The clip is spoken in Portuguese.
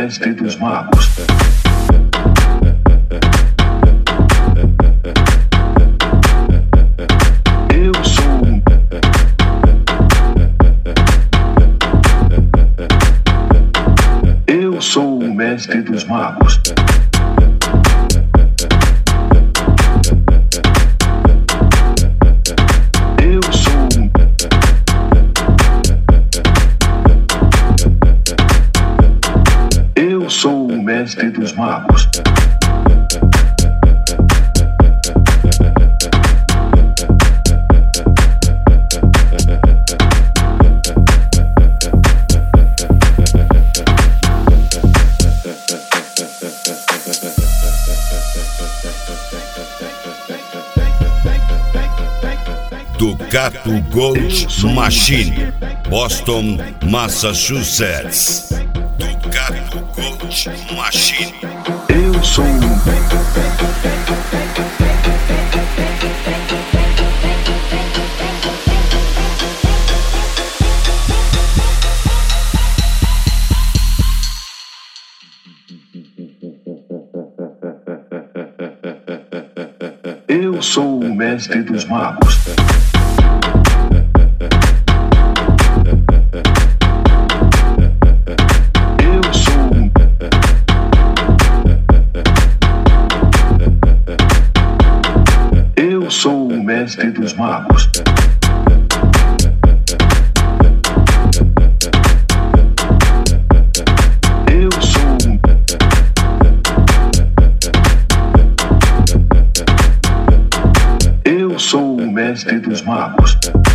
mestre dos magos. Eu sou o mestre dos magos. Eu sou o mestre dos magos. Ducato Gold Machine, Boston, Massachusetts. Ducato Gold Machine. Eu sou Eu sou o mestre dos magos. Eu sou o mestre dos magos. Eu sou o mestre dos magos.